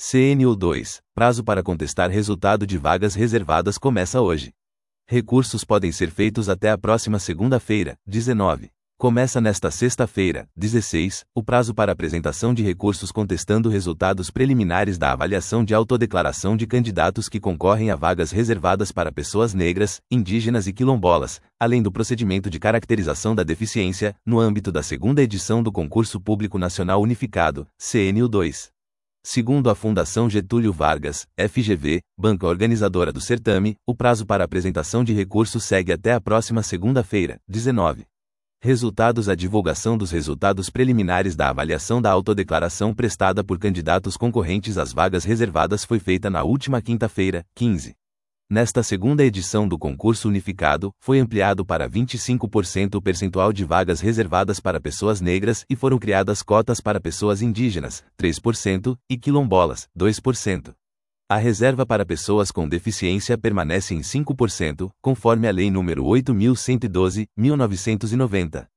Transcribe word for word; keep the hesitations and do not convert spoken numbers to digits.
C N U dois. Prazo para contestar resultado de vagas reservadas começa hoje. Recursos podem ser feitos até a próxima segunda-feira, dezenove. Começa nesta sexta-feira, dezesseis, o prazo para apresentação de recursos contestando resultados preliminares da avaliação de autodeclaração de candidatos que concorrem a vagas reservadas para pessoas negras, indígenas e quilombolas, além do procedimento de caracterização da deficiência, no âmbito da segunda edição do Concurso Público Nacional Unificado, C N U dois. Segundo a Fundação Getúlio Vargas, F G V, banca organizadora do certame, o prazo para apresentação de recursos segue até a próxima segunda-feira, dezenove. Resultados: a divulgação dos resultados preliminares da avaliação da autodeclaração prestada por candidatos concorrentes às vagas reservadas foi feita na última quinta-feira, quinze. Nesta segunda edição do concurso unificado, foi ampliado para vinte e cinco por cento o percentual de vagas reservadas para pessoas negras e foram criadas cotas para pessoas indígenas, três por cento, e quilombolas, dois por cento. A reserva para pessoas com deficiência permanece em cinco por cento, conforme a Lei nº oito mil cento e doze, mil novecentos e noventa.